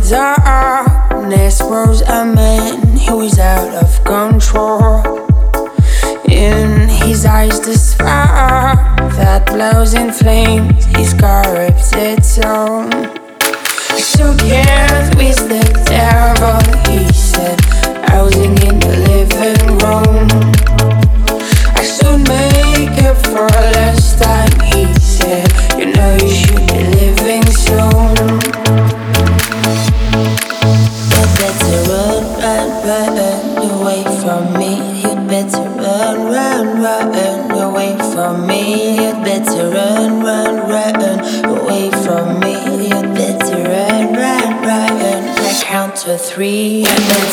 Darkness was a man who was out of control. In his eyes, the spark that blows in flames his corrupted soul. I shook hands with the devil, he said, housing in the living room. I should make up for last time, he said, you know you should be living soon. You'd better run away from me. You'd better run away from me. You'd better run away from me. You'd better run. I count to 3. You'd better